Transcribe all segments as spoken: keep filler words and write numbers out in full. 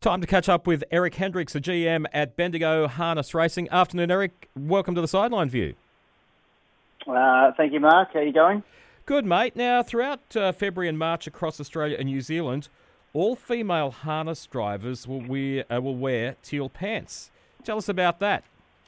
Time to catch up with Eric Hendricks, the G M at Bendigo Harness Racing. Afternoon, Eric. Welcome to the Sideline View. Uh, thank you, Mark. How are you going? Good, mate. Now, throughout uh, February and March across Australia and New Zealand, all female harness drivers will wear, uh, will wear teal pants. Tell us about that.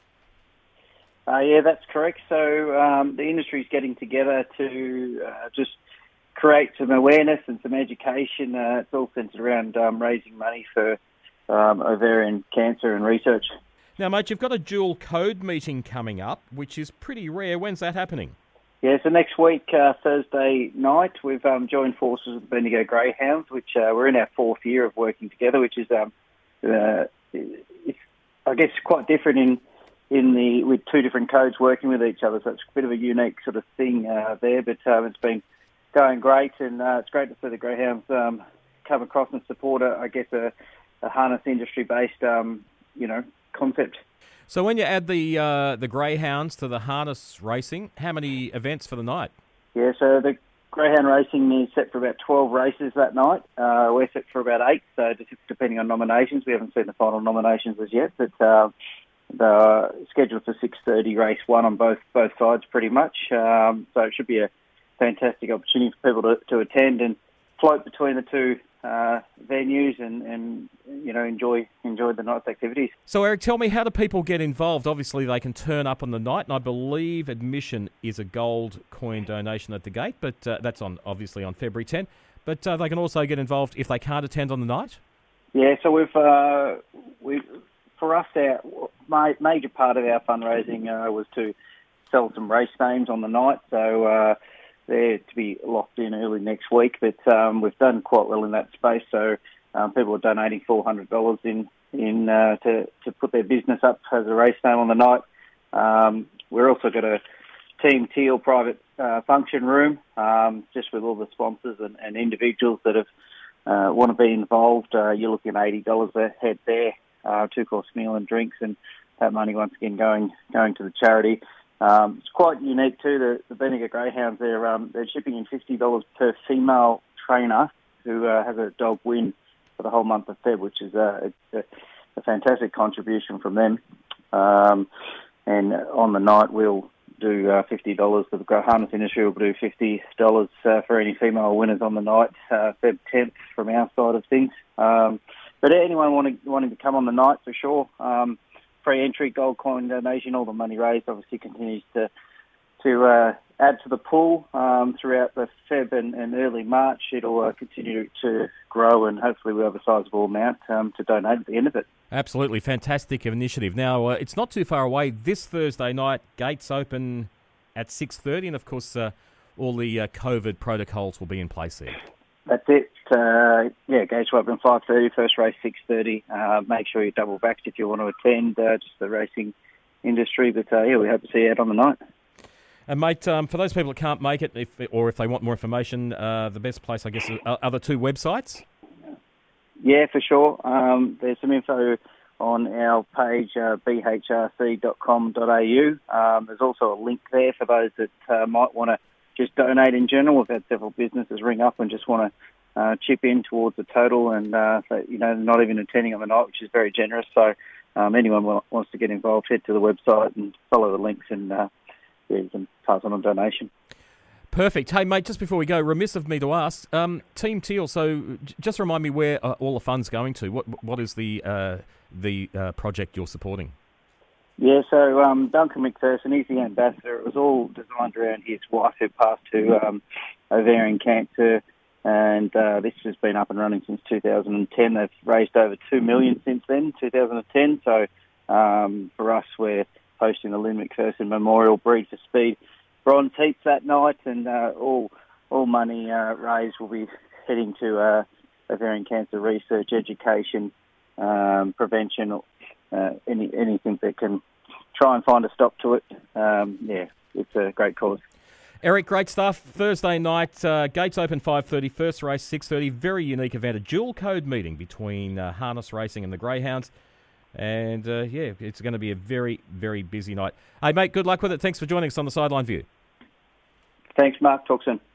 Uh, yeah, that's correct. So um, the industry is getting together to uh, just create some awareness and some education. Uh, it's all centred around um, raising money for um, ovarian cancer and research. Now, mate, you've got a dual code meeting coming up, which is pretty rare. When's that happening? Yeah, so next week, uh, Thursday night, we've um, joined forces with the Bendigo Greyhounds, which uh, we're in our fourth year of working together, which is, um, uh, it's, I guess, quite different in in the with two different codes working with each other. So it's a bit of a unique sort of thing uh, there, but um, it's been going great, and uh, it's great to see the Greyhounds um, come across and support, a, I guess, a, a harness industry-based, um, you know, concept. So when you add the uh, the Greyhounds to the harness racing, how many events for the night? Yeah, so the Greyhound racing is set for about twelve races that night. Uh, we're set for about eight, so just depending on nominations. We haven't seen the final nominations as yet, but uh, the scheduled for six thirty race one on both both sides pretty much. Um, so it should be a fantastic opportunity for people to, to attend and float between the two uh, venues and, and you know enjoy enjoy the night's activities. So Eric, tell me, how do people get involved? Obviously they can turn up on the night, and I believe admission is a gold coin donation at the gate, but uh, that's on obviously on February tenth. But uh, they can also get involved if they can't attend on the night. Yeah, so we've uh, we for us our ma- major part of our fundraising uh, was to sell some race names on the night. So. Uh, They're to be locked in early next week, but um, we've done quite well in that space. So um, people are donating four hundred dollars in in uh, to to put their business up as a race name on the night. Um, we're also got a Team Teal private uh, function room, um, just with all the sponsors and, and individuals that have uh, want to be involved. Uh, you're looking at eighty dollars a head there, uh, two course meal and drinks, and that money once again going going to the charity. Um, it's quite unique too. The, the Bendigo Greyhounds, they're um, they're shipping in fifty dollars per female trainer who uh, has a dog win for the whole month of Feb, which is uh, a, a fantastic contribution from them. Um, and on the night, we'll do uh, fifty dollars. The harness industry will do fifty dollars uh, for any female winners on the night, uh, Feb tenth from our side of things. Um, but anyone wanting wanting to come on the night for sure. Um, Free entry, gold coin donation, all the money raised obviously continues to to uh, add to the pool um, throughout the Feb and, and early March. It'll uh, continue to grow, and hopefully we'll have a sizable amount um, to donate at the end of it. Absolutely fantastic initiative. Now, uh, it's not too far away. This Thursday night, gates open at six thirty, and of course uh, all the uh, COVID protocols will be in place there. That's it. Uh, yeah, gates will open five thirty, first race six thirty. Uh, make sure you're double backed if you want to attend, uh, just the racing industry. But uh, yeah, we hope to see you out on the night. And mate, um, for those people that can't make it, if or if they want more information, uh, the best place, I guess, are, are the two websites? Yeah, for sure. Um, there's some info on our page, uh, b h r c dot com dot a u. Um, there's also a link there for those that uh, might want to just donate in general. We've had several businesses ring up and just want to Uh, chip in towards the total, and uh, so, you know, not even attending on the night, which is very generous. So um, anyone w- wants to get involved, head to the website and follow the links, and uh, yeah, you can pass on a donation. Perfect. Hey, mate, just before we go, remiss of me to ask, um, Team Teal, so j- just remind me where uh, all the fund's going to. What What is the uh, the uh, project you're supporting? Yeah, so um, Duncan McPherson, he's the ambassador. It was all designed around his wife who passed to um, ovarian cancer. And uh, this has been up and running since two thousand ten. They've raised over two million dollars since then, two thousand ten. So um, for us, we're hosting the Lynn McPherson Memorial Breed for Speed bronze heats that night, and uh, all all money uh, raised will be heading to uh, ovarian cancer research, education, um, prevention, uh, any anything that can try and find a stop to it. Um, yeah, it's a great cause. Eric, great stuff. Thursday night, uh, gates open five thirty, first race six thirty. Very unique event, a dual code meeting between uh, harness racing and the Greyhounds. And, uh, yeah, it's going to be a very, very busy night. Hey, mate, good luck with it. Thanks for joining us on the Sideline View. Thanks, Mark. Talk soon.